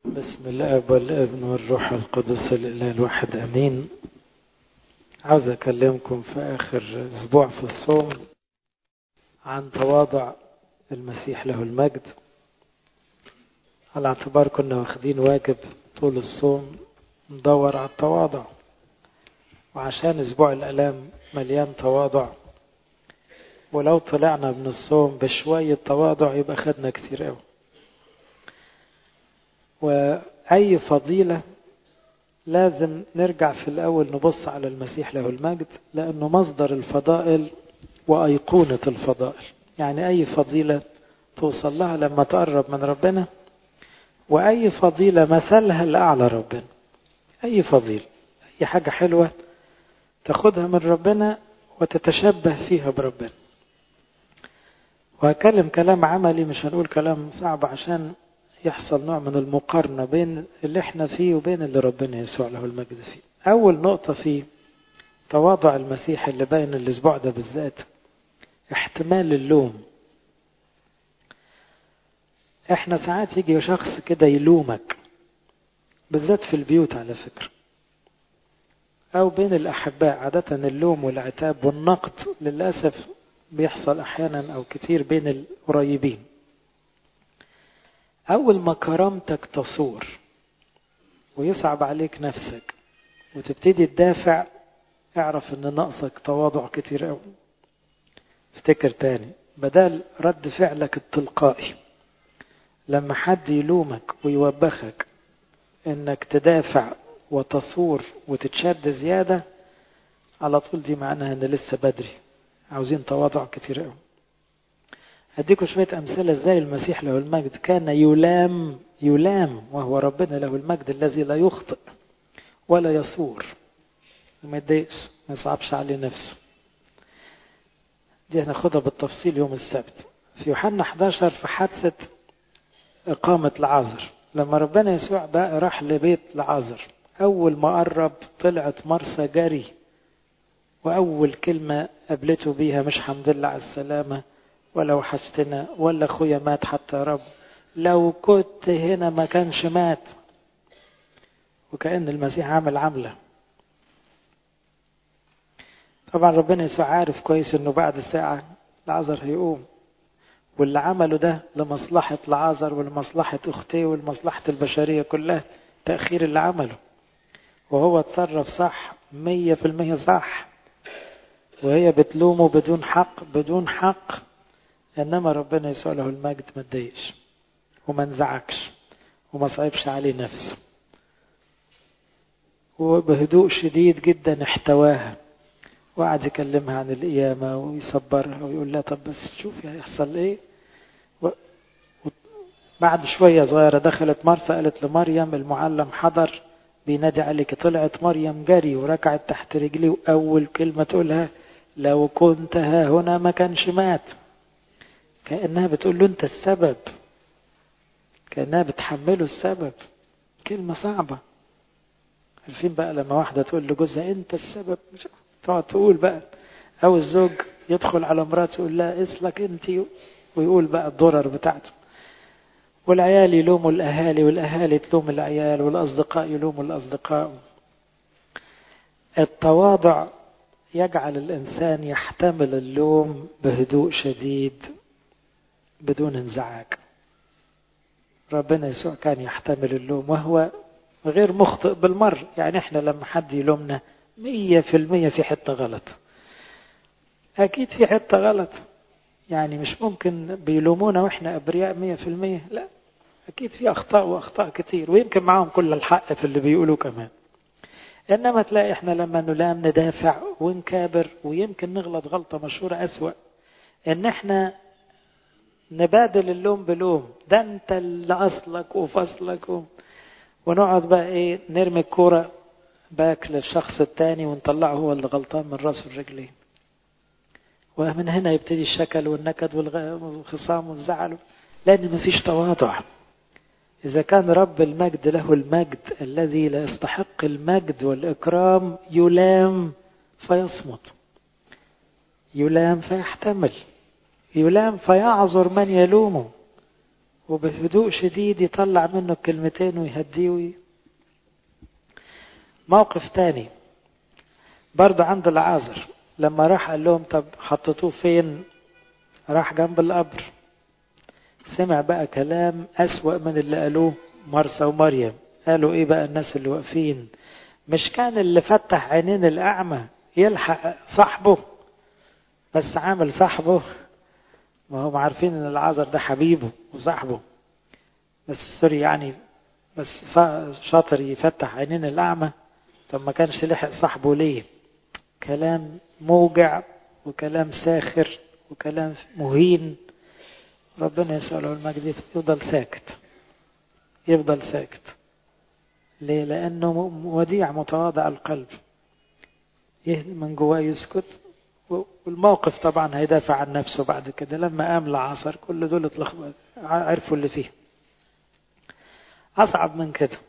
بسم الاب والابن والروح القدس الاله الواحد امين. عاوز اكلمكم في اخر اسبوع في الصوم عن تواضع المسيح له المجد، على اعتبار كنا واخدين واجب طول الصوم ندور على التواضع، وعشان اسبوع الالام مليان تواضع، ولو طلعنا من الصوم بشوية تواضع يبقى خدنا كتير قوي. وأي فضيلة لازم نرجع في الأول نبص على المسيح له المجد، لأنه مصدر الفضائل وأيقونة الفضائل. يعني أي فضيلة توصل لها لما تقرب من ربنا، وأي فضيلة مثلها لأعلى ربنا. أي فضيلة، أي حاجة حلوة تاخدها من ربنا وتتشبه فيها بربنا. وهكلم كلام عملي، مش هنقول كلام صعب عشان يحصل نوع من المقارنة بين اللي احنا فيه وبين اللي ربنا يسوع له المجد فيه. أول نقطة في تواضع المسيح اللي باين الأسبوع ده بالذات احتمال اللوم. احنا ساعات يجي شخص كده يلومك، بالذات في البيوت على فكرة، أو بين الأحباء. عادة اللوم والعتاب والنقد للأسف بيحصل أحيانا أو كتير بين القريبين. أول ما كرامتك تصور ويصعب عليك نفسك وتبتدي تدافع، اعرف ان ناقصك تواضع كتير قوي. افتكر تاني، بدل رد فعلك التلقائي لما حد يلومك ويوبخك انك تدافع وتصور وتتشد زيادة، على طول دي معناها ان لسه بدري، عاوزين تواضع كتير قوي. هديكم شوية امثلة ازاي المسيح له المجد كان يلام وهو ربنا له المجد الذي لا يخطئ ولا يصور وما يتضايقش، ما يصعبش عليه نفسه. دي هناخدها بالتفصيل يوم السبت في يوحنا 11 في حادثة إقامة لعازر. لما ربنا يسوع بقى راح لبيت لعازر، أول ما قرب طلعت مرسى جري، وأول كلمة قابلته بيها مش حمد لله على السلامة ولا وحشتنا ولا أخويا مات حتى يا رب، لو كنت هنا ما كانش مات. وكأن المسيح عمل عملة. طبعا ربنا يسوع عارف كويس انه بعد ساعة لعازر هيقوم، واللي عمله ده لمصلحة لعازر ولمصلحة اختيه ولمصلحة البشرية كلها. تأخير اللي عمله وهو اتصرف صح 100% صح، وهي بتلومه بدون حق. انما ربنا يسوع له المجد ما اتضايقش وما انزعجش وما صعبش عليه نفسه، وبهدوء شديد جدا احتواها وقعد يكلمها عن القيامة ويصبرها ويقول لها طب بس شوفي هيحصل ايه. بعد شوية صغيرة دخلت مرسى قالت لمريم المعلم حضر بينادي عليك. طلعت مريم جري وركعت تحت رجلي، وأول كلمة تقولها لو كنت ها هنا ما كانش مات. كأنها بتقول له أنت السبب، كأنها بتحمله السبب. كلمة صعبة. عارفين بقى لما واحدة تقول لجوزها أنت السبب، مش تقعد تقول بقى، أو الزوج يدخل على مراته يقول لها اسلك أنت، ويقول بقى الضرر بتاعته. والعيال يلوموا الأهالي والأهالي تلوم العيال والأصدقاء يلوموا الأصدقاء. التواضع يجعل الإنسان يحتمل اللوم بهدوء شديد بدون انزعاج. ربنا يسوع كان يحتمل اللوم وهو غير مخطئ بالمر. يعني احنا لما حد يلومنا 100% في حتة غلط، أكيد في حتة غلط. يعني مش ممكن بيلومونا وإحنا أبرياء 100%، لا، أكيد في أخطاء وأخطاء كتير، ويمكن معهم كل الحق في اللي بيقولوا كمان. إنما تلاقي إحنا لما نلام ندافع ونكابر، ويمكن نغلط غلطة مشهورة أسوأ، إن إحنا نبادل اللوم بلوم، ده أنت اللي أصلك وفصلك ونقعد بقى إيه نرمي الكورة باك للشخص التاني ونطلعه هو اللي غلطان من راسه الرجلين. ومن هنا يبتدي الشكل والنكد والخصام والزعل، لأن مفيش تواضع. إذا كان رب المجد له المجد الذي لا يستحق المجد والإكرام يلام فيصمت، يلام فيحتمل، يلام فيعذر من يلومه، وبهدوء شديد يطلع منه الكلمتين ويهديه. موقف تاني برضو عند العازر، لما راح قال لهم طب حطيتوه فين؟ راح جنب القبر. سمع بقى كلام أسوأ من اللي قالوه مرثا ومريم. قالوا ايه بقى الناس اللي واقفين؟ مش كان اللي فتح عينين الأعمى يلحق صاحبه، بس عامل صاحبه؟ ما هم عارفين ان العازر ده حبيبه وصاحبه، بس سوري يعني، بس شاطر يفتح عينين الأعمى. طب ما كانش لحق صاحبه ليه؟ كلام موجع وكلام ساخر وكلام مهين. ربنا يسأله المجد يفضل ساكت، يفضل ساكت. ليه؟ لأنه وديع متواضع القلب، من جواه يسكت. والموقف طبعا هيدافع عن نفسه بعد كده. لما قام لعصر كل دول اتلخبط، عرفوا اللي فيه. أصعب من كده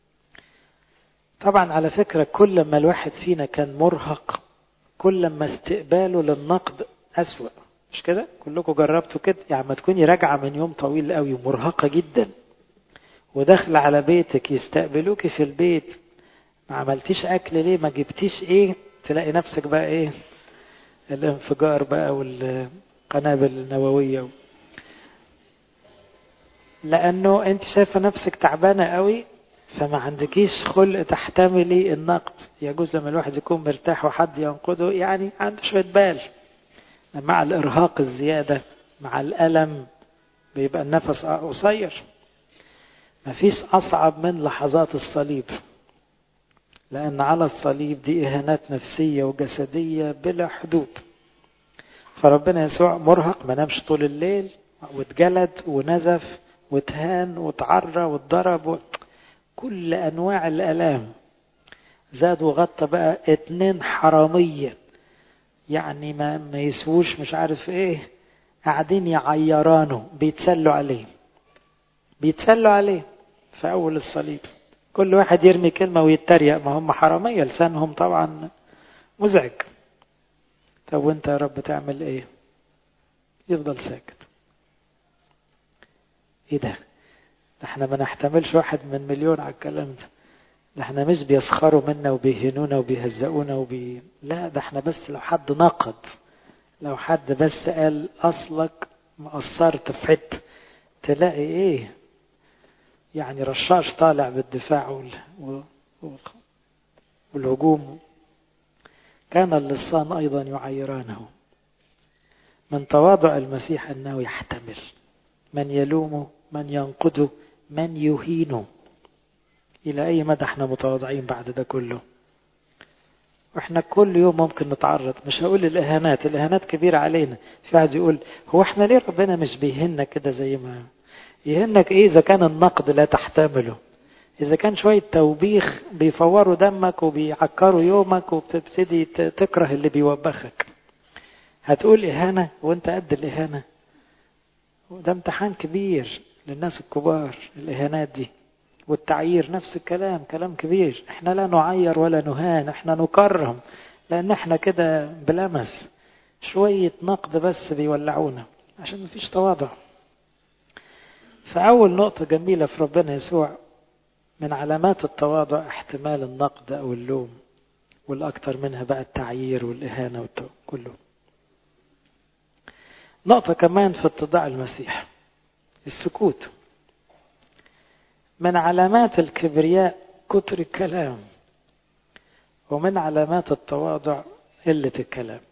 طبعا على فكرة، كل ما الواحد فينا كان مرهق كل ما استقباله للنقد أسوأ. مش كده؟ كلكم جربتوا كده؟ يعني ما تكوني راجعة من يوم طويل قوي ومرهقة جدا وداخلة على بيتك يستقبلوك في البيت، ما عملتيش أكل ليه؟ ما جبتيش إيه؟ تلاقي نفسك بقى إيه؟ الانفجار بقى والقنابل النووية. لأنه أنت شايفة نفسك تعبانة قوي، فما عندكيش خلق تحتملي النقد. يجوز لما الواحد يكون مرتاح وحد ينقده يعني عنده شوية بال. مع الإرهاق الزيادة مع الألم بيبقى النفس قصير. مفيش أصعب من لحظات الصليب، لأن على الصليب دي إهانات نفسية وجسدية بلا حدود. فربنا يسوع مرهق، ما نامش طول الليل واتجلد ونزف واتهان واتعرى واتضرب كل أنواع الآلام. زاد وغطى بقى 2 حرامية يعني ما يسووش مش عارف ايه، قاعدين يعيرانه، بيتسلوا عليه في أول الصليب. كل واحد يرمي كلمة ويتريق، ما هم حرامية لسانهم طبعا مزعج. طب وانت يا رب تعمل ايه؟ يفضل ساكت. ايه ده احنا ما نحتملش 1 من مليون على الكلام ده. ده احنا مش بيسخروا منا وبيهنونا وبيهزقونا لا، ده احنا بس لو حد نقد، لو حد بس قال أصلك مقصرت في حته، تلاقي ايه يعني رشاش طالع بالدفاع والهجوم. كان اللصان أيضا يعيرانه. من تواضع المسيح أنه يحتمل من يلومه، من ينقده، من يهينه. إلى أي مدى احنا متواضعين بعد ده كله؟ واحنا كل يوم ممكن نتعرض، مش هقول الإهانات كبيرة علينا. في واحد يقول هو احنا ليه ربنا مش بيهننا كده زي ما يهنك؟ ايه إذا كان النقد لا تحتمله، إذا كان شوية توبيخ بيفوروا دمك وبيعكروا يومك وبتبتدي تكره اللي بيوبخك، هتقول إهانة وانت قد الإهانة؟ وده امتحان كبير للناس الكبار الإهانات دي. والتعيير نفس الكلام، كلام كبير. احنا لا نعير ولا نهان، احنا نكرم، لأن احنا كده بلمس. شوية نقد بس بيولعونا عشان مفيش تواضع. فأول نقطة جميلة في ربنا يسوع من علامات التواضع احتمال النقد أو اللوم، والأكثر منها بقى التعيير والإهانة كله. نقطة كمان في اتضاع المسيح السكوت. من علامات الكبرياء كتر الكلام، ومن علامات التواضع قلة الكلام.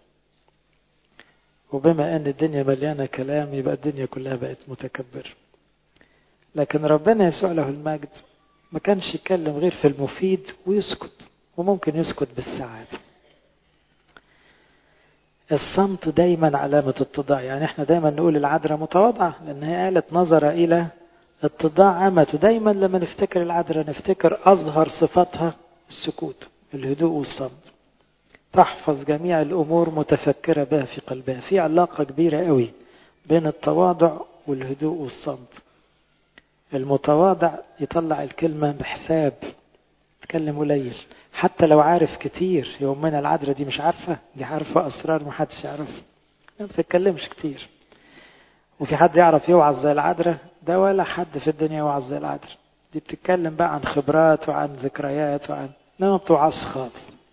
وبما أن الدنيا مليانة كلام يبقى الدنيا كلها بقت متكبر. لكن ربنا يسوع له المجد ما كانش يتكلم غير في المفيد ويسكت، وممكن يسكت بالساعات. الصمت دايما علامة اتضاع. يعني احنا دايما نقول العذراء متواضعة لأنها قالت نظر إلى اتضاع عمته. دايما لما نفتكر العذراء نفتكر أظهر صفاتها السكوت، الهدوء والصمت. تحفظ جميع الأمور متفكرة بها في قلبها. في علاقة كبيرة قوي بين التواضع والهدوء والصمت. المتواضع يطلع الكلمة بحساب، يتكلم قليل حتى لو عارف كتير. يومنا العذراء دي مش عارفة، دي عارفة أسرار محدش يعرفها، ما بتتكلمش كتير. وفي حد يعرف يوعظ زي العذراء؟ ده ولا حد في الدنيا وعظ زي العذراء. دي بتتكلم بقى عن خبرات وعن ذكريات وعن ما بتوعظ خالص.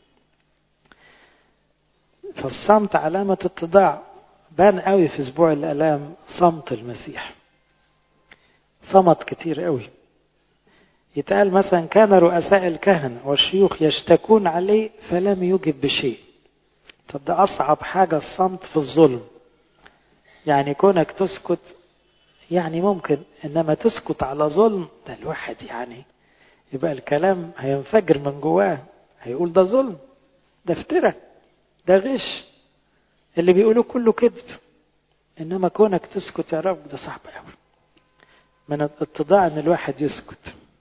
فالصمت علامة اتضاع. بان قوي في اسبوع الآلام صمت المسيح، صمت كتير قوي. يتقال مثلا كان رؤساء الكهنة والشيوخ يشتكون عليه فلم يجب بشيء. طب ده أصعب حاجة الصمت في الظلم. يعني كونك تسكت يعني ممكن، إنما تسكت على ظلم ده الواحد يعني يبقى الكلام هينفجر من جواه، هيقول ده ظلم، ده افتراء، ده غش، اللي بيقولوا كله كذب. إنما كونك تسكت يا رب ده صعب قوي. من الاتضاع إن الواحد يسكت،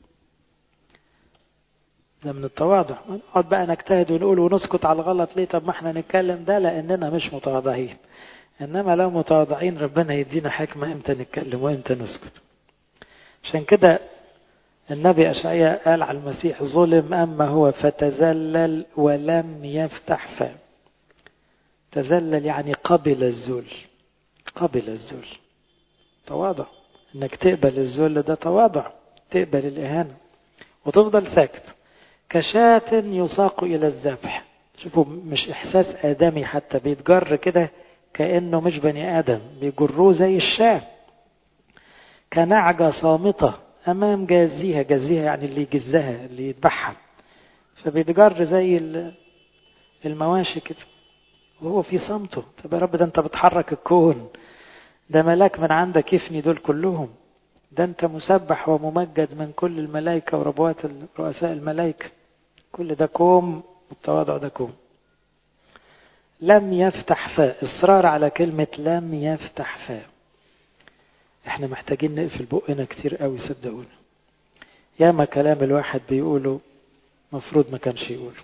ده من التواضع. نقعد بقى نجتهد ونقول ونسكت على الغلط ليه؟ طب ما احنا نتكلم، ده لأننا مش متواضعين. إنما لو متواضعين ربنا يدينا حكمة امتى نتكلم وامتى نسكت. عشان كده النبي أشعياء قال على المسيح ظلم أما هو فتذلل ولم يفتح فاه. تذلل يعني قبل الذل، قبل الذل. تواضع انك تقبل الذل، ده تواضع. تقبل الإهانة وتفضل ساكت. كشاة يساق إلى الذبح. شوفوا مش إحساس آدمي حتى، بيتجر كده كأنه مش بني آدم، بيجروه زي الشاة. كنعجة صامتة أمام جازيها. جازيها يعني اللي يجزها، اللي يذبحها. فبيتجر زي المواشي كده وهو في صمته. طب يا رب ده أنت بتحرك الكون، ده ملاك من عندك يفني دول كلهم، ده أنت مسبح وممجد من كل الملائكة وربوات رؤساء الملائكة. كل ده كوم، والتواضع ده كوم. لم يفتح فاه. إصرار على كلمة لم يفتح فاه. احنا محتاجين نقفل بقنا كتير قوي صدقونا. ياما كلام الواحد بيقوله مفروض ما كانش يقوله.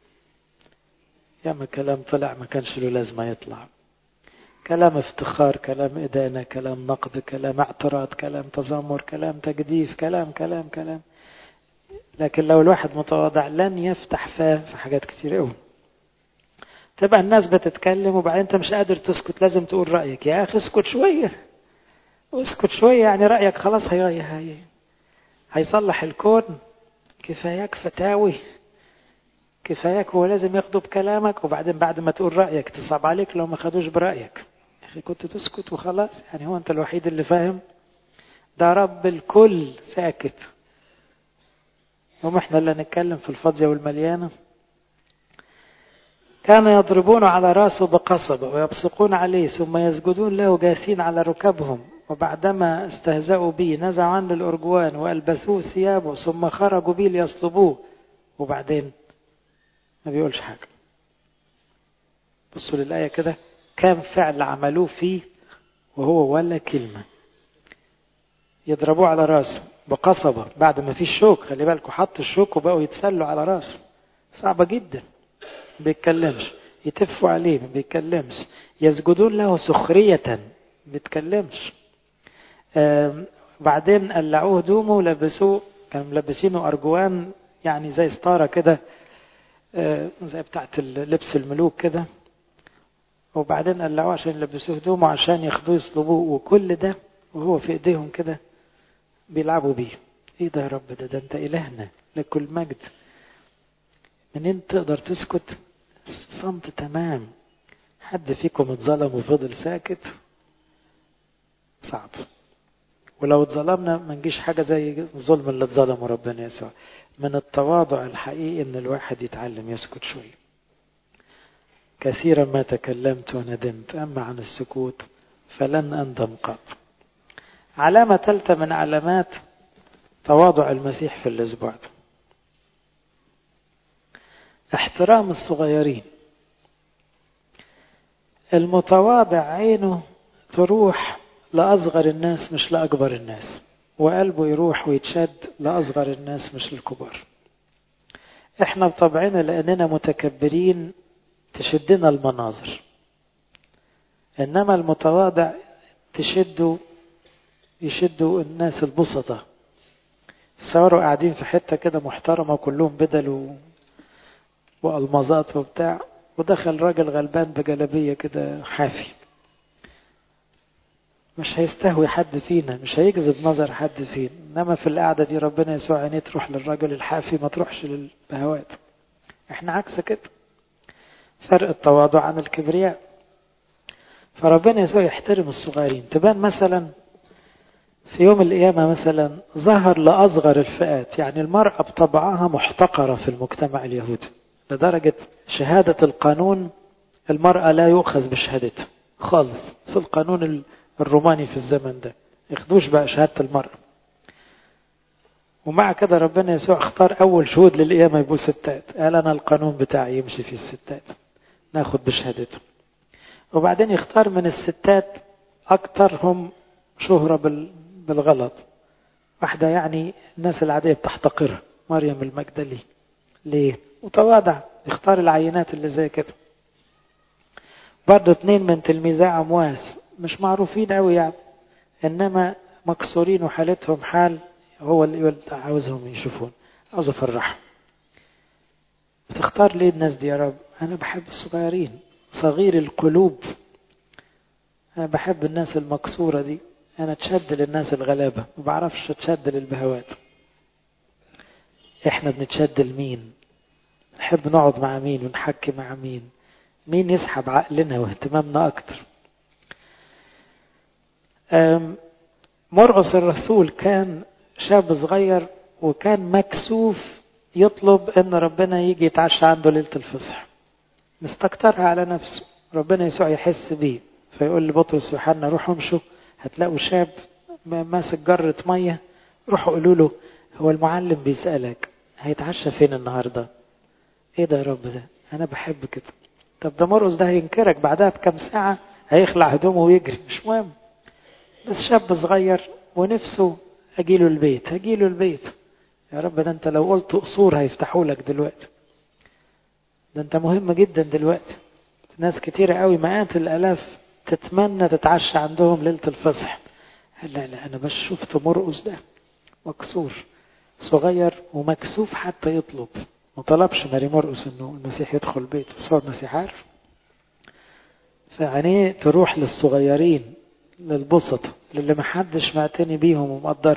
ياما كلام طلع ما كانش له لازمة يطلع. كلام افتخار، كلام إدانة، كلام نقد، كلام اعتراض، كلام تذمر، كلام تجديف، كلام. لكن لو الواحد متواضع لن يفتح فاه في حاجات كتير قوي. تبقى الناس بتتكلم وبعدين انت مش قادر تسكت، لازم تقول رأيك. يا أخي اسكت شوية، اسكت شوية، يعني رأيك خلاص هيصلح الكون. كفاياك فتاوي، كفاياك هو لازم ياخدوا بكلامك، وبعدين بعد ما تقول رأيك تصعب عليك لو ما خدوش برأيك. يا أخي كنت تسكت وخلاص، يعني هو أنت الوحيد اللي فاهم؟ ده رب الكل ساكت، هم احنا اللي نتكلم في الفاضية والمليانة. كانوا يضربون على رأسه بقصبة ويبصقون عليه ثم يسجدون له جاثين على ركبهم. وبعدما استهزأوا به نزعوا عنه الأرجوان وألبسوه ثيابه ثم خرجوا به ليصلبوه. وبعدين ما بيقولش حاجة. بصوا للآية كده، كم فعل عملوه فيه وهو ولا كلمة. يضربوه على رأسه بقصبة بعد ما فيه الشوك. خلي بالكوا حط الشوك وبقوا يتسلوا على رأسه. صعبة جدا. بيتكلمش. يتفوا عليه ما بيتكلمش. يسجدون له سخرية بيتكلمش. بعدين قلعوه هدومه ولبسوه، كانوا ملبسينه أرجوان يعني زي ستارة كده، زي بتاعت لبس الملوك كده. وبعدين قلعوه عشان يلبسوه هدومه عشان ياخدوه يصلبوه. وكل ده وهو في ايديهم كده بيلعبوا بيه. ايه ده يا رب؟ ده انت إلهنا لكل مجد. منين تقدر تسكت؟ صمت تمام. حد فيكم اتظلم وفضل ساكت؟ صعب. ولو اتظلمنا ما نجيش حاجة زي الظلم اللي اتظلمه ربنا يسوع. من التواضع الحقيقي ان الواحد يتعلم يسكت شوية. كثيرا ما تكلمت وندمت، اما عن السكوت فلن اندم قط. علامة ثالثة من علامات تواضع المسيح في الاسبوع ده، احترام الصغيرين. المتواضع عينه تروح لأصغر الناس مش لأكبر الناس، وقلبه يروح ويتشد لأصغر الناس مش للكبار. احنا بطبعنا لأننا متكبرين تشدنا المناظر، إنما المتواضع يشدوا الناس البسطة. تصوروا قاعدين في حتة كده محترمة وكلهم بدل وألمازات وبتاع، ودخل راجل غلبان بجلبية كده حافي. مش هيستهوي حد فينا، مش هيجذب نظر حد فينا. إنما في القعدة دي ربنا يسوع عينيه تروح للرجل الحافي، ما تروحش للبهوات. احنا عكس كده، فرق التواضع عن الكبرياء. فربنا يسوع يحترم الصغيرين. تبان مثلا في يوم القيامة مثلا ظهر لأصغر الفئات، يعني المرأة بطبعها محتقرة في المجتمع اليهودي، لدرجة شهادة القانون المرأة لا يؤخذ بشهادتها خالص. في القانون الروماني في الزمن ده ياخدوش بقى شهادة المرأة. ومع كده ربنا يسوع اختار أول شهود للقيامة يبقوا ستات، قال أنا القانون بتاعي يمشي في الستات، ناخد بشهادته. وبعدين يختار من الستات أكثرهم شهرة بالغلط، واحدة يعني الناس العادية بتحتقرها، مريم المجدلي. ليه؟ متواضع، يختار العينات اللي زي كده. برضه 2 من تلميذي عمواس مش معروفين قوي يعني، إنما مكسورين وحالتهم حال هو اللي عاوزهم يشوفون، عاوز أفرحهم. تختار ليه الناس دي يا رب؟ أنا بحب الصغيرين، صغير القلوب. أنا بحب الناس المكسورة دي، أنا تشد للناس الغلابة، ما بعرفش تشد للبهوات. إحنا بنتشد لمين؟ نحب نقعد مع مين ونحكي مع مين؟ مين يسحب عقلنا واهتمامنا أكتر؟ مرقس الرسول كان شاب صغير وكان مكسوف يطلب ان ربنا يجي يتعشى عنده ليلة الفصح، مستكترها على نفسه. ربنا يسوع يحس بيه فيقول لبطرس ويوحنا روحوا امشوا، هتلاقوا شاب ماسك جرة مية، روحوا قولوا له هو المعلم بيسألك هيتعشى فين النهاردة. ايه ده يا رب ده؟ انا بحب كده. طب ده مرقس ده هينكرك بعدها بكم ساعة، هيخلع هدومه ويجري، مش مهم. بس شاب صغير ونفسه اجيله البيت. يا رب ده انت لو قلت قصور هيفتحوا لك دلوقتي، ده انت مهم جدا دلوقتي. ناس كتيرة قوي مئات الالاف تتمنى تتعشى عندهم ليلة الفصح. لا انا بس شفت مرقس ده مكسور صغير ومكسوف حتى يطلب. ما طلبش ماري مرقس انه المسيح يدخل بيت، بس هو المسيح عارف. فعينيه تروح للصغيرين، للبسط، للي محدش معتني بيهم ومقدر.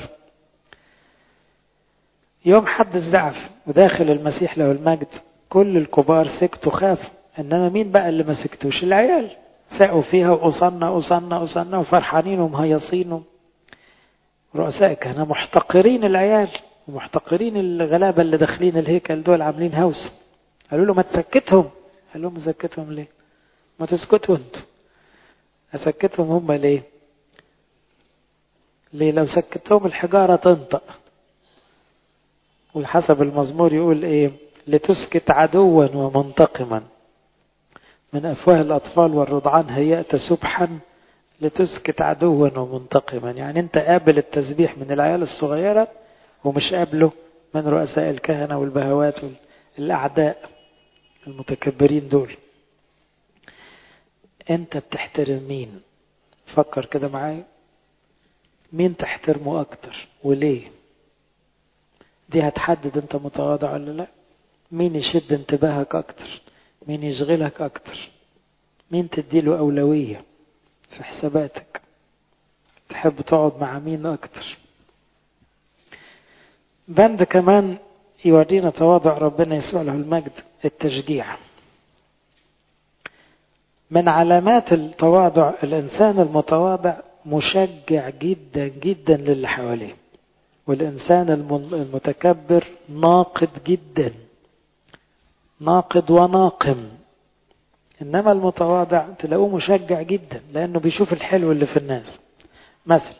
يوم حد الزعف وداخل المسيح له المجد كل الكبار سكتوا خافوا، انما مين بقى اللي ما سكتوش؟ العيال ساقوا فيها وقصنا وفرحانين ومهيصين. رؤساء كانوا محتقرين العيال ومحتقرين الغلابة اللي داخلين الهيكل دول، عاملين هوس. قالوا له ما تسكتهم. قال لهم اسكتهم ليه؟ ما تسكتوا انتوا. اسكتهم هم ليه؟ لو سكتهم الحجارة تنطق. وحسب المزمور يقول ايه؟ لتسكت عدوا ومنتقما، من افواه الاطفال والرضعان هيأت سبحا لتسكت عدوا ومنتقما. يعني انت قابل التسبيح من العيال الصغيرة ومش قابله من رؤساء الكهنة والبهوات والاعداء المتكبرين دول. انت بتحترم مين؟ فكر كده معايا، مين تحترمه اكتر وليه؟ دي هتحدد انت متواضع ولا لا. مين يشد انتباهك اكتر؟ مين يشغلك اكتر؟ مين تديله اولوية في حساباتك؟ تحب تقعد مع مين اكتر؟ بند كمان يورينا تواضع ربنا يسوع له المجد، التشجيع. من علامات التواضع الانسان المتواضع مشجع جدا جدا للي حواليه، والإنسان المتكبر ناقد جدا، ناقد وناقم. إنما المتواضع تلاقوه مشجع جدا لأنه بيشوف الحلو اللي في الناس. مثل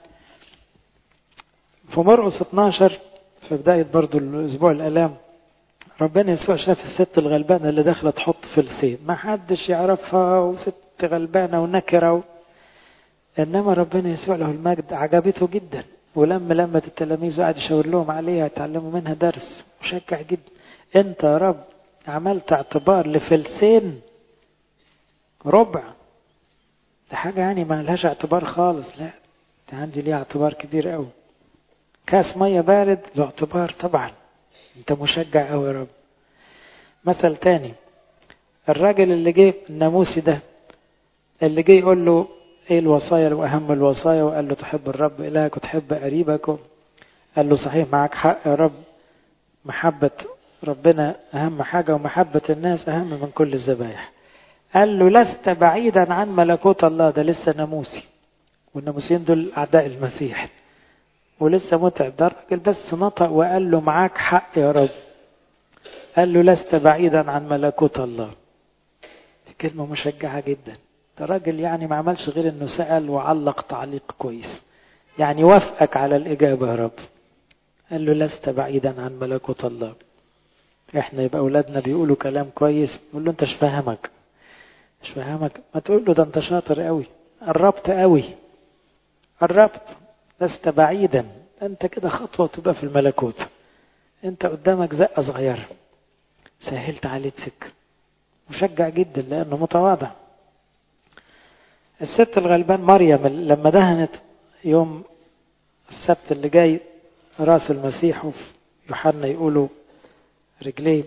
في مرقس 12 في بداية برضو الأسبوع الألام، ربنا يسوع شاف الست الغلبانة اللي داخلة تحط فلسين، ما حدش يعرفها وست غلبانة ونكرة، إنما ربنا يسوع له المجد عجبته جدا، ولما التلاميذ قاعد يشاور لهم عليها يتعلموا منها درس، مشجع جدا. انت يا رب عملت اعتبار لفلسين ربع، ده حاجة يعني ما لهاش اعتبار خالص. لا ده عندي ليه اعتبار كبير قوي. كاس مية بارد له اعتبار طبعا، انت مشجع قوي يا رب. مثل تاني، الراجل اللي جه الناموسي ده اللي جه يقول له ايه الوصايا واهم الوصايا، وقال له تحب الرب إلهك وتحب قريبك. قال له صحيح معك حق يا رب، محبة ربنا أهم حاجة ومحبة الناس أهم من كل الذبائح. قال له لست بعيدا عن ملكوت الله. ده لسه ناموسي، والناموسيين دول أعداء المسيح ولسه متعب. ده الراجل بس نطق وقال له معاك حق يا رب. قال له لست بعيدا عن ملكوت الله. دي كلمة مشجعة جدا. ده راجل يعني ما عملش غير انه سأل وعلق تعليق كويس، يعني وافقك على الإجابة يا رب. قال له لست بعيدا عن ملكوت الله. احنا يبقى أولادنا بيقولوا كلام كويس نقول له انت مش فاهمك، مش فاهمك. ما تقول له ده انت شاطر قوي، قربت قوي، قربت، لست بعيدا، انت كده خطوة تبقى في الملكوت، انت قدامك زقة صغيرة، سهلت عليه السكة. مشجع جدا لأنه متواضع. الست الغلبان مريم لما دهنت يوم السبت اللي جاي راس المسيح، وفي يوحنا يقولوا رجليه،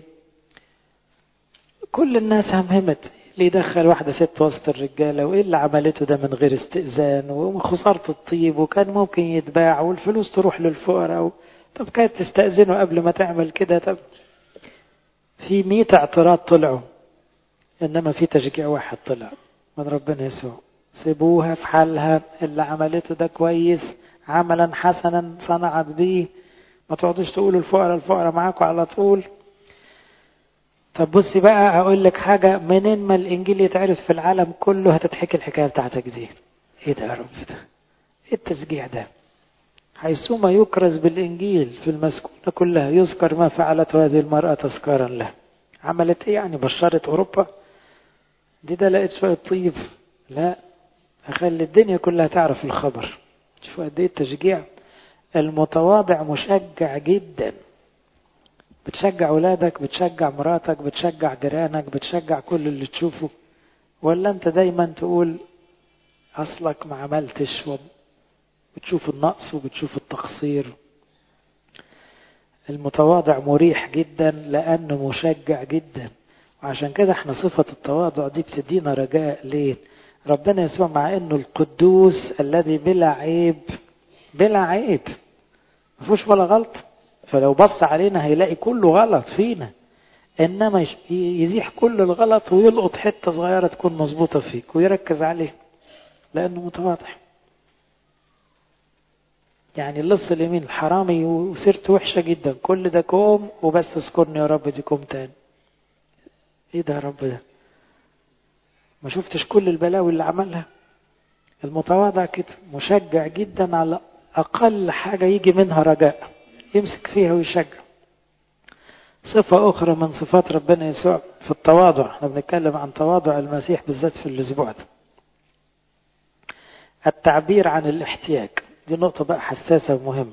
كل الناس همهمت اللي يدخل واحدة ست وسط الرجالة، وإيه اللي عملته ده من غير استئذان، وخسارة الطيب، وكان ممكن يتباع والفلوس تروح للفقراء. طب كانت تستأذنه قبل ما تعمل كده. طب في 100 اعتراض طلعوا، إنما في تشجيع واحد طلع من ربنا يسوع. سيبوها في حالها، اللي عملته ده كويس، عملا حسنا صنعت به، ما تقعدوش تقولوا الفقراء الفقراء معاكم على طول. طب بصي بقى أقول لك حاجة، منين ما الإنجيل يتعرف في العالم كله هتتحكي الحكاية بتاعتك دي. إيه ده يا رب ده؟ إيه التشجيع ده؟ حيثما يكرز بالإنجيل في المسكونة كلها يذكر ما فعلته هذه المرأة تذكارا له. عملت إيه يعني؟ بشرت أوروبا؟ ده لقيت شوية طيب؟ لا، أخلي الدنيا كلها تعرف الخبر. شوفوا قد إيه التشجيع. المتواضع مشجع جدا. بتشجع أولادك، بتشجع مراتك، بتشجع جيرانك، بتشجع كل اللي تشوفه، ولا أنت دايما تقول أصلك ما عملتش، وبتشوف النقص وبتشوف التقصير. المتواضع مريح جدا لأنه مشجع جدا. وعشان كده احنا صفة التواضع دي بتدينا رجاء. ليه؟ ربنا يسوع مع انه القدوس الذي بلا عيب، بلا عيب، ما فيهوش ولا غلط، فلو بص علينا هيلاقي كله غلط فينا، انما يزيح كل الغلط ويلقط حتة صغيرة تكون مظبوطة فيك ويركز عليه لانه متواضع. يعني اللص اليمين الحرامي وسيرته وحشة جدا، كل ده كوم وبس اذكرني يا رب دي كوم تاني. ايه ده يا رب ده؟ ما شفتش كل البلاوي اللي عملها؟ المتواضع كده مشجع جدا، على أقل حاجة يجي منها رجاء يمسك فيها ويشجع. صفة أخرى من صفات ربنا يسوع في التواضع، احنا بنتكلم عن تواضع المسيح بالذات في الأسبوع ده، التعبير عن الاحتياج. دي نقطة بقى حساسة ومهمة.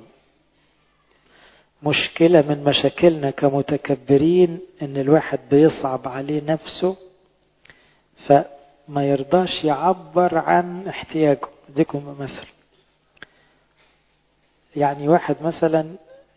مشكلة من مشاكلنا كمتكبرين ان الواحد بيصعب عليه نفسه فما يرضاش يعبر عن احتياجه. اديكم مثل، يعني واحد مثلا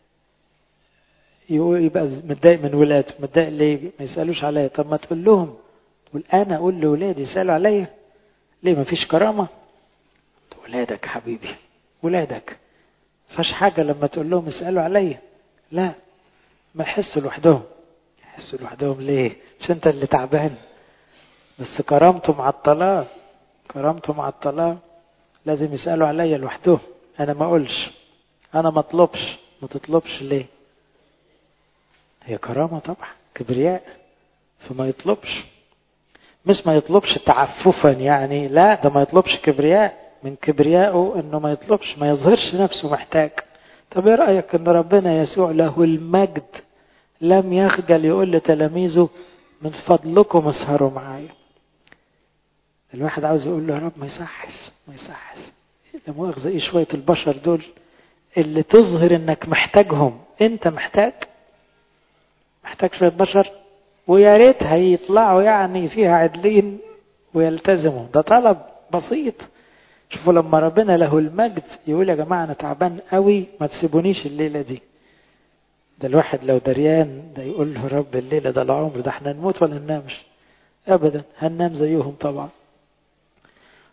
يبقى متضايق من ولاده، متضايق ليه؟ ما يسألوش عليا. طب ما تقول لهم، تقول انا اقول لولادي يسألوا عليا ليه؟ ما فيش كرامة؟ ولادك حبيبي، ولادك فاش حاجة لما تقول لهم يسألوا عليا؟ لا، ما يحسوا لوحدهم. يحسوا لوحدهم ليه؟ مش انت اللي تعبان؟ بس كرامته معطلاه، كرامته معطلاه، لازم يسألوا عليا لوحدهم. انا ما اقولش، انا ما اطلبش. ما تطلبش ليه؟ هي كرامة طبعا، كبرياء، فما يطلبش. مش ما يطلبش تعففا يعني، لا، ده ما يطلبش كبرياء، من كبريائه انه ما يطلبش، ما يظهرش نفسه محتاج. طب ايه رأيك ان ربنا يسوع له المجد لم يخجل يقول لتلاميذه من فضلكم اسهروا معايا؟ الواحد عاوز يقول له يا رب ما يصحش، ما يصحش، لا مؤاخذة، ايه شوية البشر دول اللي تظهر انك محتاجهم؟ انت محتاج شوية بشر، ويا ريت هيطلعوا يعني فيها عدلين ويلتزموا. ده طلب بسيط. شوفوا لما ربنا له المجد يقول يا جماعة أنا تعبان قوي، ما تسيبونيش الليلة دي. ده الواحد لو دريان ده يقول له رب الليلة ده العمر ده احنا نموت ولا ننامش؟ أبدا، هننام زيهم طبعا.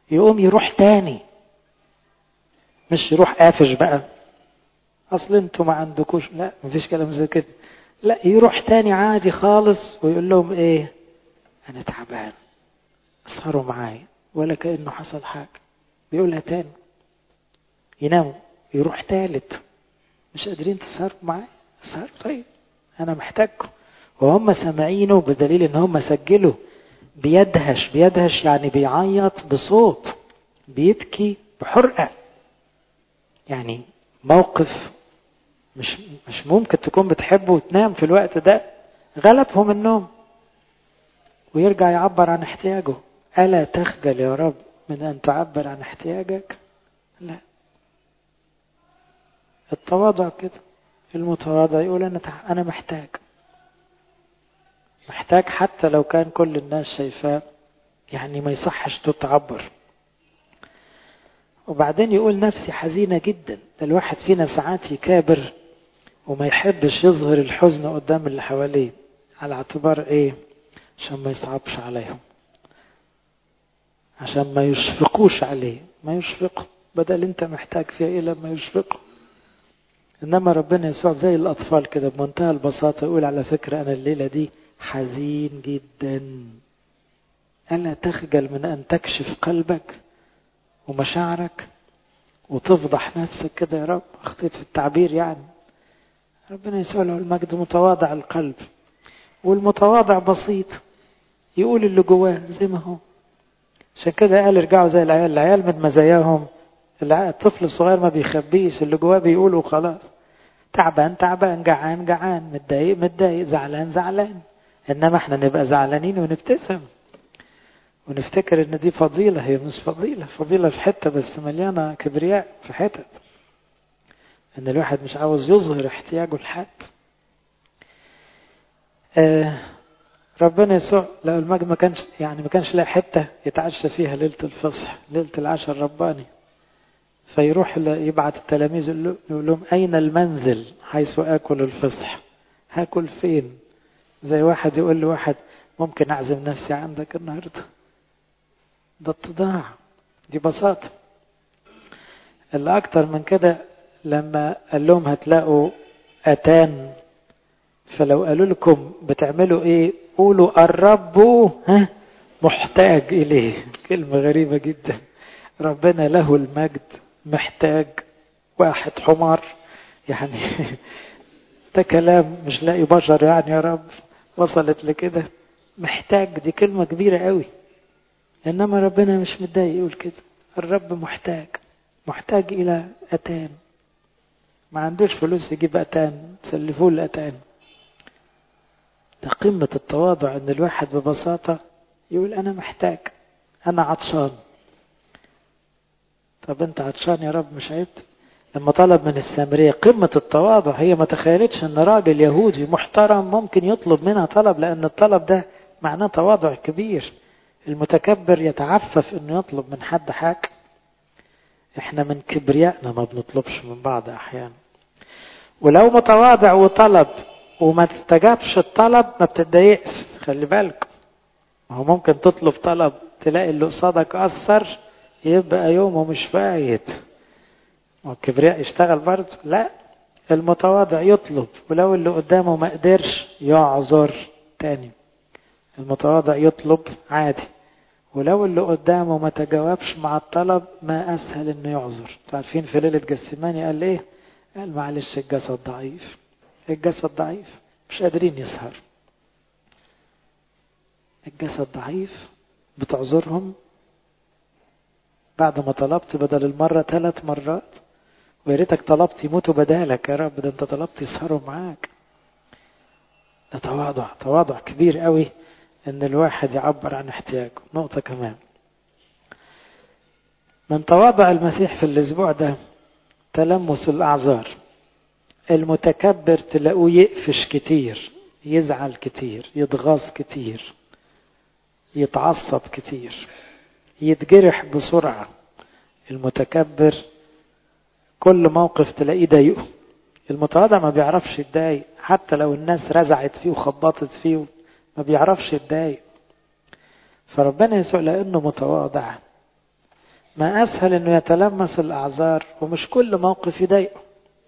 يقوم يروح تاني، مش يروح قافش بقى اصل انتوا ما عندكوش، لا مفيش كلام زي كده، لا يروح تاني عادي خالص ويقول لهم ايه انا تعبان اسهروا معايا ولا كأنه حصل حاجة. بيقولها تاني، يناموا، يروح تالت، مش قادرين تسهروا معايا، اسهروا طيب انا محتاجكم. وهم سامعينه بدليل ان هم سجلوا، بيدهش يعني بيعيط بصوت، بيبكي بحرقة، يعني موقف مش ممكن تكون بتحبه وتنام في الوقت ده. غلبهم النوم ويرجع يعبر عن احتياجه. ألا تخجل يا رب من أن تعبر عن احتياجك؟ لا، التواضع كده. المتواضع يقول أنا محتاج حتى لو كان كل الناس شايفاه، يعني ما يصحش تتعبر. وبعدين يقول نفسي حزينة جدا. ده الواحد فينا ساعات يكابر وما يحبش يظهر الحزن قدام اللي حواليه، على اعتبار ايه؟ عشان ما يصعبش عليهم، عشان ما يشفقوش عليه، ما يشفقوا، بدل انت محتاج فيها ايه لما يشفقوا. انما ربنا يسوع زي الاطفال كده بمنتهى البساطة يقول على فكرة انا الليلة دي حزين جدا. ألا تخجل من ان تكشف قلبك ومشاعرك وتفضح نفسك كده يا رب؟ اخطيت في التعبير يعني. ربنا يسوع له المجد متواضع القلب، والمتواضع بسيط يقول اللي جواه زي ما هو. عشان كده قال ارجعوا زي العيال من مزاياهم الطفل الصغير ما بيخبيش اللي جواه، بيقوله خلاص. تعبان تعبان، جعان جعان، متضايق متضايق، زعلان زعلان. انما احنا نبقى زعلانين ونبتسم ونفتكر ان دي فضيلة. هي مش فضيلة في حتة بس مليانة كبرياء في حتة، ان الواحد مش عاوز يظهر احتياجه لحد. ربنا يسوع لو المجد ما كانش لاقي حتة يتعشى فيها ليلة الفصح، ليلة العشاء الرباني. فيروح يبعت التلاميذ يقول لهم أين المنزل حيث آكل الفصح؟ هاكل فين؟ زي واحد يقول لواحد ممكن أعزم نفسي عندك النهاردة. ده اتضاع، دي بساطة. اللي أكتر من كده لما قال لهم هتلاقوا أتان، فلو قالوا لكم بتعملوا ايه قولوا الرب محتاج اليه. كلمة غريبة جدا. ربنا له المجد محتاج واحد حمار يعني ده كلام مش لاقي بشر يعني يا رب وصلت لكده. محتاج دي كلمة كبيرة قوي، انما ربنا مش متضايق يقول كده. الرب محتاج الى اتان. ما عندوش فلوس يجيب اتان، سلفوه الاتان. ده قمة التواضع ان الواحد ببساطة يقول انا محتاج، انا عطشان. طب انت عطشان يا رب مش عيب؟ لما طلب من السامرية قمة التواضع، هي ما تخيلتش ان راجل يهودي محترم ممكن يطلب منها طلب، لان الطلب ده معناه تواضع كبير. المتكبر يتعفف انه يطلب من حد حاجة. احنا من كبريائنا ما بنطلبش من بعض احيانا. ولو متواضع وطلب وما تستجابش الطلب ما بتتضايقش، خلي بالك. هو ممكن تطلب طلب تلاقي اللي قصادك أثر يبقى يومه مش فايت، والكبرياء يشتغل برضه. لا، المتواضع يطلب ولو اللي قدامه ما قدرش يعذر تاني. المتواضع يطلب عادي ولو اللي قدامه ما تجاوبش مع الطلب ما أسهل إنه يعذر. عارفين في ليلة جسيماني قال إيه؟ قال معلش الجسد ضعيف، الجسد ضعيف مش قادرين يسهر. الجسد ضعيف بتعذرهم بعد ما طلبت بدل المرة 3 مرات، ويا ريتك طلبت يموتوا بدالك يا رب، ده انت طلبت يسهروا معاك. ده تواضع كبير قوي ان الواحد يعبر عن احتياجه. نقطة كمان من تواضع المسيح في الاسبوع ده تلمس الاعذار. المتكبر تلاقوه يقفش كتير، يزعل كتير، يتغاظ كتير، يتعصب كتير، يتجرح بسرعة. المتكبر كل موقف تلاقيه ضايقه. المتواضع ما بيعرفش يتضايق، حتى لو الناس رزعت فيه وخبطت فيه ما بيعرفش يتضايق. فربنا يسوع لأنه متواضع ما أسهل أنه يتلمس الأعذار ومش كل موقف يضايقه.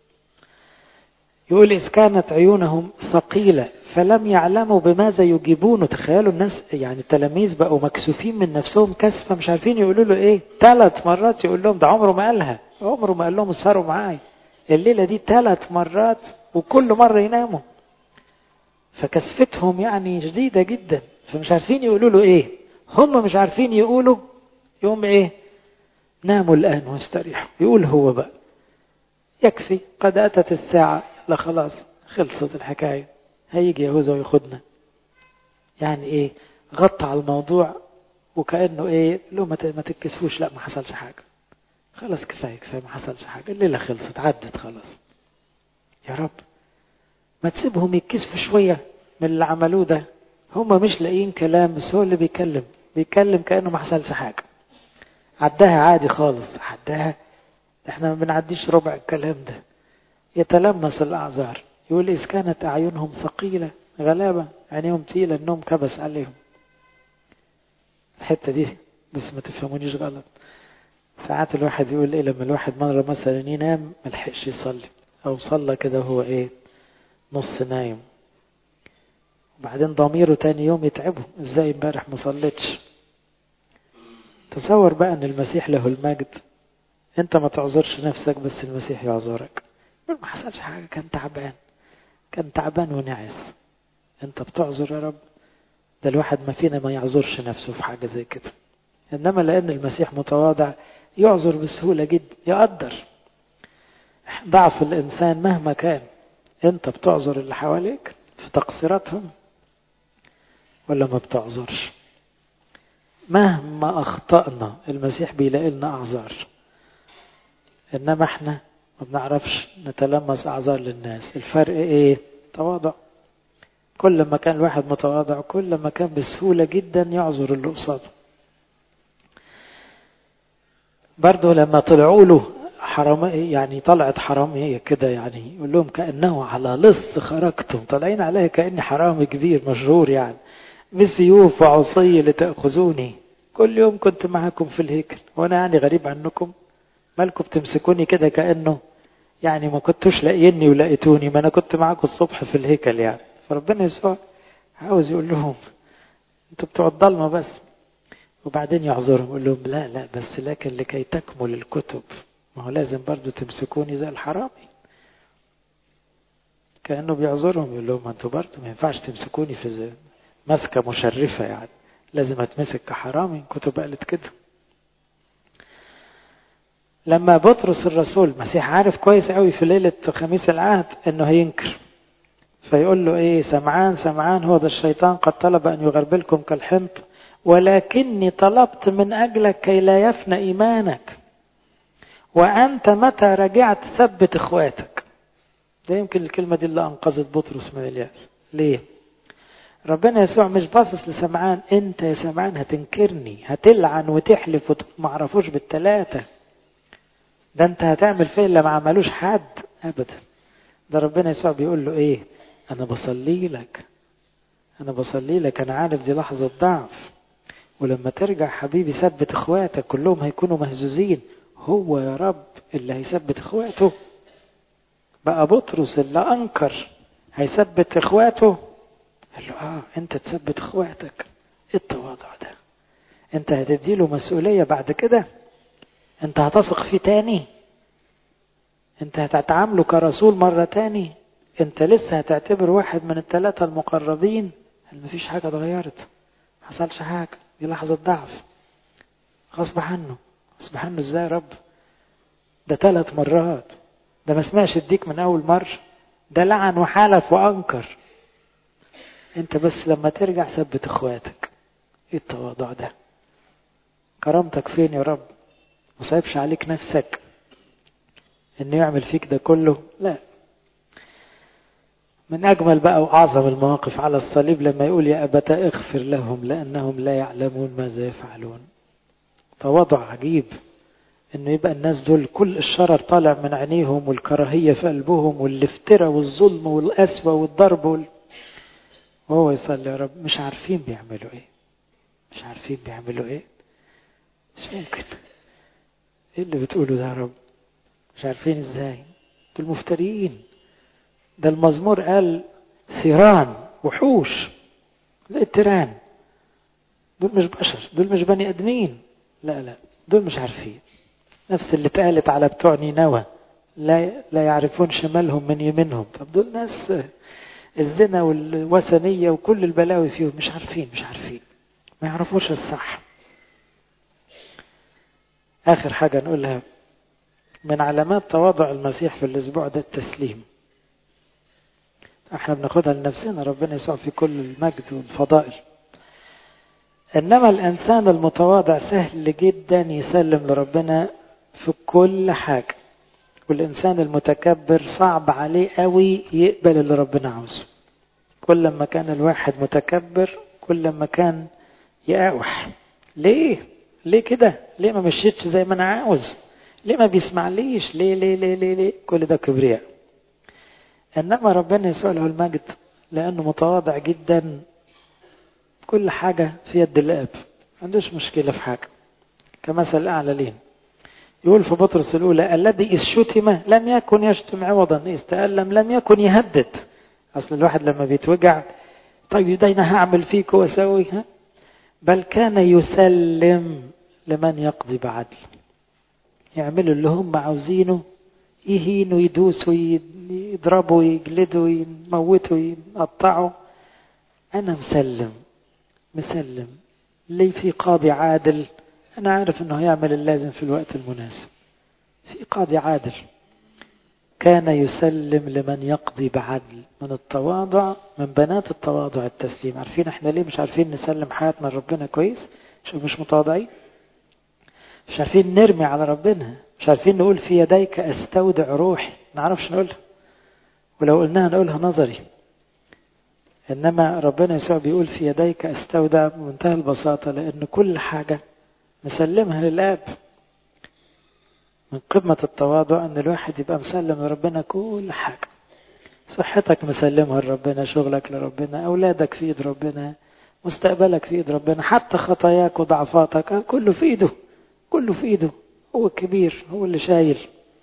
يقول إذ كانت عيونهم ثقيلة فلم يعلموا بماذا يجيبونه. تخيلوا الناس يعني التلاميذ بقوا مكسوفين من نفسهم كسفة، مش عارفين يقولوا له إيه. 3 مرات يقول لهم، ده عمره ما قالها، عمره ما قال لهم اسهروا معاي. الليلة دي 3 مرات وكل مرة يناموا. فكسفتهم يعني شديدة جدا، فمش عارفين يقولوا له إيه. هم مش عارفين يقولوا، يوم إيه؟ ناموا الآن واستريحوا. يقول هو بقى يكفي، قد أتت الساعة، لا خلاص خلصت الحكاية، هيجي يهوذا وياخدنا. يعني إيه؟ غطى على الموضوع وكأنه إيه له ما تتكسفوش، لا ما حصلش حاجة، خلاص كفاية ما حصلش حاجة، الليلة خلصت عدت خلاص. يا رب ما تسيبهم يتكسفوا شوية من اللي عملوه ده. هم مش لاقيين كلام، بس هو اللي بيتكلم كأنه ما حصلش حاجة، عداها عادي خالص، عداها. احنا ما بنعديش ربع الكلام ده. يتلمس الأعذار. يقول إذ كانت أعينهم ثقيلة، غلابة عينيهم تقيلة، النوم كبس عليهم. الحتة دي بس ما تفهمونيش غلط. ساعات الواحد يقول إيه لما الواحد مرة مثلا ينام ملحقش يصلي، أو صلى كده هو إيه نص نايم، وبعدين ضميره تاني يوم يتعبه، إزاي امبارح ما صليتش. تصور بقى أن المسيح له المجد، أنت ما تعذرش نفسك بس المسيح يعذرك. ما حصلش حاجة، كان تعبان ونعس، أنت بتعذر يا رب. ده الواحد ما فينا ما يعذرش نفسه في حاجة زي كده، إنما لأن المسيح متواضع يعذر بسهولة جدا، يقدر ضعف الإنسان مهما كان. أنت بتعذر اللي حواليك في تقصيراتهم ولا ما بتعذرش؟ مهما أخطأنا المسيح بيلاقي لنا أعذار، إنما إحنا ما بنعرفش نتلمس أعذار للناس. الفرق إيه؟ تواضع. كل ما كان الواحد متواضع كل ما كان بسهولة جدا يعذر اللي قصاده. برضه لما طلعوا له حرامية، يعني طلعت حرامية كده، يعني يقول لهم كأنه على لص خرجتم، طالعين عليه كأني حرامي كبير مشهور، يعني بسيوف وعصي لتأخذوني، كل يوم كنت معاكم في الهيكل وانا يعني غريب عنكم، مالكم بتمسكوني كده كأنه يعني ما كنتوش لاقيني ولقيتوني، ما انا كنت معاكم الصبح في الهيكل يعني. فربنا يسوع عاوز يقول لهم انتوا بتوع الضلمة بس، وبعدين يعذرهم يقول لهم لا بس لكن لكي تكمل الكتب، ما هو لازم برضو تمسكوني زي الحرامي. كأنه بيعذرهم يقول لهم انتوا برضو ما ينفعش تمسكوني في مسكة مشرفة، يعني لازم اتمسك كحرامي، الكتب قالت كده. لما بطرس الرسول المسيح عارف كويس قوي في ليلة خميس العهد انه هينكر، فيقول له ايه سمعان هو ده الشيطان قد طلب ان يغربلكم كالحنط، ولكني طلبت من اجلك كي لا يفنى ايمانك، وانت متى رجعت ثبت اخواتك. ده يمكن الكلمة دي اللي انقذت بطرس من اليأس. ليه؟ ربنا يسوع مش باصص لسمعان، انت يا سمعان هتنكرني، هتلعن وتحلف وما عرفوش بالثلاثة، ده انت هتعمل فيه اللي ما عملوش حد ابدا. ده ربنا يسوع بيقول له ايه؟ انا بصلي لك، انا عارف دي لحظة ضعف، ولما ترجع حبيبي ثبت اخواتك، كلهم هيكونوا مهزوزين، هو يا رب اللي هيثبت اخواته. بقى بطرس اللي انكر هيثبت اخواته، قال له انت تثبت اخواتك. ايه التواضع ده؟ انت هتديله مسؤولية بعد كده، انت هتثق فيه تاني، انت هتتعامله كرسول مرة تاني، انت لسه هتعتبر واحد من ال3 المقربين. مفيش حاجة اتغيرت، حصلش حاجة، دي لحظة ضعف غصب عنه ازاي يا رب؟ ده 3 مرات، ده ما سمعش الديك من اول مرة، ده لعن وحلف وانكر. انت بس لما ترجع ثبت اخواتك. ايه التواضع ده؟ كرامتك فين يا رب؟ ما صعبش عليك نفسك انه يعمل فيك ده كله؟ لا. من اجمل بقى واعظم المواقف على الصليب لما يقول يا ابتاه اغفر لهم لانهم لا يعلمون ماذا يفعلون. تواضع عجيب انه يبقى الناس دول كل الشرر طالع من عينيهم والكراهية في قلبهم والافتراء والظلم والقسوة والضرب وهو يصلي يا رب مش عارفين بيعملوا ايه، مش ممكن. ايه اللي بتقوله ده يا رب؟ مش عارفين ازاي، دول مفتريين. ده المزمور قال ثيران وحوش زي التيران، دول مش بشر، دول مش بني ادمين. لا دول مش عارفين. نفس اللي اتقالت على بتوع نينوى، لا يعرفون شمالهم من يمينهم. طب دول ناس الزنا والوثنية وكل البلاوي فيهم، مش عارفين ما يعرفوش الصح. آخر حاجة نقولها من علامات تواضع المسيح في الأسبوع ده التسليم. احنا بناخدها لنفسنا، ربنا يسوع في كل المجد والفضائل. إنما الإنسان المتواضع سهل جدا يسلم لربنا في كل حاجة، والإنسان المتكبر صعب عليه قوي يقبل اللي ربنا عاوزه. كل ما كان الواحد متكبر كل ما كان يقاوح. ليه كده؟ ليه ما مشيتش زي ما أنا عاوز؟ ليه ما بيسمعليش؟ ليه كل ده كبرياء. إنما ربنا يسوع له المجد لأنه متواضع جدا، كل حاجة في يد الآب، ما عندوش مشكلة في حاجة. كمثل الأعلى لين يقول في بطرس الأولى الذي إذ شتم لم يكن يشتم عوضا، إذ تألم لم يكن يهدد. أصل الواحد لما بيتوجع طيب دينا هعمل فيك وأسويها، بل كان يسلم لمن يقضي بعدل. يعملوا اللي هم عاوزينه، يهينوا يدوسوا يضربوا يجلدوا يموتوا يقطعوا، أنا مسلم لي في قاضي عادل. أنا عارف أنه يعمل اللازم في الوقت المناسب، في قاضي عادل. كان يسلم لمن يقضي بعدل. من التواضع، من بنات التواضع التسليم. عارفين احنا ليه مش عارفين نسلم حياتنا لربنا كويس؟ مش متواضعين، مش عارفين نرمي على ربنا، مش عارفين نقول في يديك استودع روحي، نعرفش نقولها، ولو قلناها نقولها نظري. إنما ربنا يسوع بيقول في يديك استودع بمنتهى البساطة، لأن كل حاجة نسلمها للآب. من قمة التواضع أن الواحد يبقى مسلم لربنا كل حاجة. صحتك مسلمها لربنا، شغلك لربنا، أولادك في إيد ربنا، مستقبلك في إيد ربنا، حتى خطاياك وضعفاتك كله في إيده. هو الكبير، هو اللي شايل.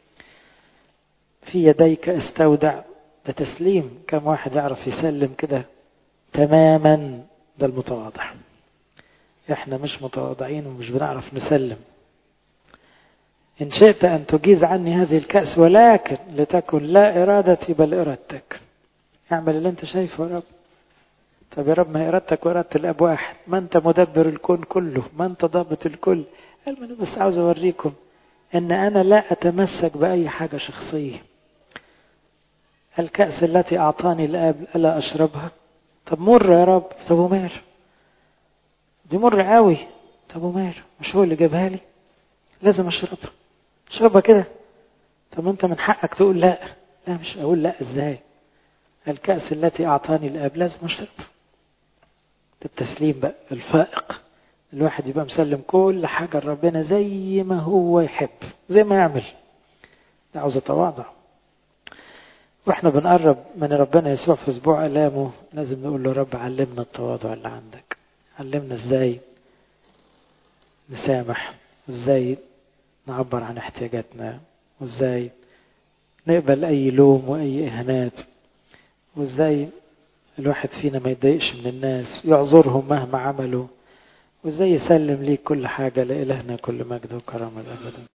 في يديك استودع، ده تسليم. كم واحد يعرف يسلم كده تماما؟ ده المتواضع. احنا مش متواضعين ومش بنعرف نسلم. إن شئت أن تجيز عني هذه الكأس ولكن لتكن لا إرادتي بل إرادتك. اعمل اللي انت شايفه يا رب. طب يا رب ما إرادتك وإرادة الأب واحد، ما انت مدبر الكون كله، ما انت ضابط الكل. قال ما أنا بس عاوز أوريكم أن أنا لا أتمسك بأي حاجة شخصية. الكأس التي أعطاني الآب ألا أشربها؟ طب مر يا رب، طب ومال دي مر قوي، طب ومال مش هو اللي جابها لي؟ لازم اشربها كده. طب انت من حقك تقول لا مش اقول لا ازاي؟ الكأس التي اعطاني الاب لازم اشربها. التسليم بقى الفائق، الواحد يبقى مسلم كل حاجة لربنا زي ما هو يحب، زي ما يعمل. ده عاوز تواضع. واحنا بنقرب من ربنا يسوع في اسبوع الامه لازم نقول له رب علمنا التواضع اللي عندك، علمنا ازاي نسامح، ازاي نعبر عن احتياجاتنا، وازاي نقبل اي لوم واي اهانات، وازاي الواحد فينا ما يتضايقش من الناس يعذرهم مهما عملوا، وازاي يسلم ليك كل حاجة. لإلهنا كل مجد وكرامة الأبد.